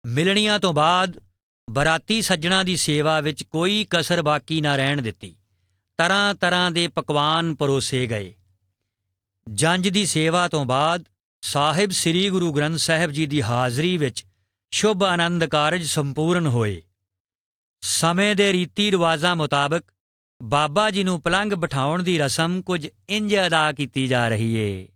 ਮਿਲਣੀਆਂ ਤੋਂ ਬਾਅਦ ਬਰਾਤੀ ਸੱਜਣਾਂ ਦੀ ਸੇਵਾ ਵਿੱਚ ਕੋਈ ਕਸਰ ਬਾਕੀ ਨਾ ਰਹਿਣ ਦਿੱਤੀ। ਤਰ੍ਹਾਂ ਤਰ੍ਹਾਂ ਦੇ ਪਕਵਾਨ ਪਰੋਸੇ ਗਏ। ਜੰਝ ਦੀ ਸੇਵਾ ਤੋਂ ਬਾਅਦ ਸਾਹਿਬ ਸ੍ਰੀ ਗੁਰੂ ਗ੍ਰੰਥ ਸਾਹਿਬ ਜੀ ਦੀ ਹਾਜ਼ਰੀ ਵਿੱਚ ਸ਼ੁਭ ਆਨੰਦ ਕਾਰਜ ਸੰਪੂਰਨ ਹੋਏ। ਸਮੇਂ ਦੇ ਰੀਤੀ ਰਿਵਾਜ਼ਾਂ ਮੁਤਾਬਕ ਬਾਬਾ ਜੀ ਨੂੰ ਪਲੰਘ ਬਿਠਾਉਣ ਦੀ ਰਸਮ ਕੁਝ ਇੰਝ ਅਦਾ ਕੀਤੀ ਜਾ ਰਹੀ ਏ।